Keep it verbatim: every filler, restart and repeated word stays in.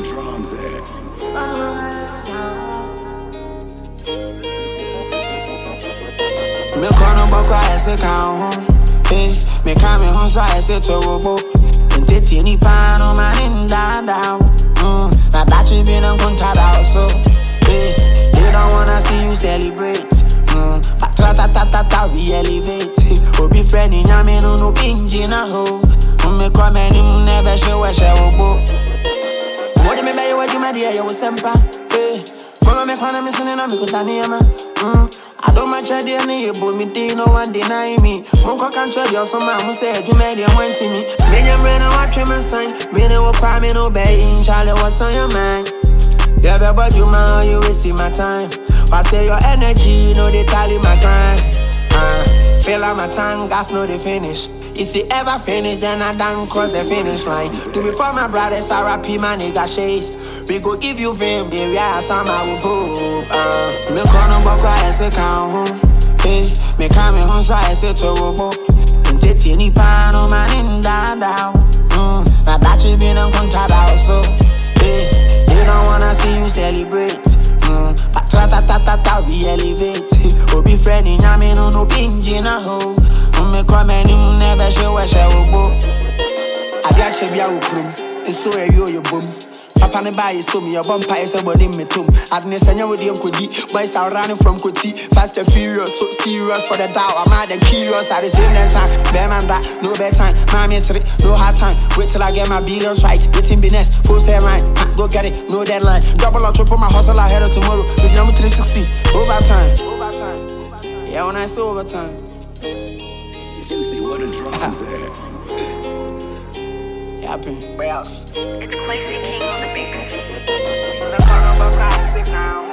drums at? Me kono bokwa ese ka ho. Eh, me kame hon so ese to robo. Nteti ni pa no man in down down. Mm, na that we been on contact also. Eh, they don't wanna see you celebrate. Mm, but ta ta ta ta ta we elevate. Obi friend in yame no no binge na ho. Me come and never show a show bo. What me buy what you my dear you sempa. Eh, follow me kana me sene na me kutaniama. Mm, I don't match a dear ni bo me dey no one deny me. Monko can show you some man who said you made them want to me. Me nyam rena watch me sign. Me no cry me no bay. Charlie what's on your mind? Yeah, but you man you wasting my time. I say your energy no they tally my grind. Uh, feel like my tongue gas no they finish. If they ever finish, then I done cross the finish line. Do before my brothers, R I P my nigga chase. We go give you fame, baby, I some I will hope. Uh, me kono bokwa ese ka ho. Eh, me kame hon so ese to robo. Nteti ni pa no man in down down. Mm, na that we been on contact also. Eh, they don't wanna see you celebrate. Mm, but ta ta ta ta ta we elevate. Obi friend in yame no no binge na ho. Me come and never show a show bo. I be a chebia ukrum. It's so a yo yo boom. Papa ne buy so me your bumper is a body me tomb. Adne senya with the kodi. Boys are running from Koti. Fast and furious, so serious for the doubt. I'm mad and curious at the same time. Bear man that, no bedtime. Mommy is no hard time. Wait till I get my billions right. Waiting business, full say line. Go get it, no deadline. Double or triple my hustle ahead of tomorrow. With number three sixty. Overtime. Overtime. Yeah, when I say overtime. You see what a drums at? Yapping. Where else? It's Quasi King on the beat. The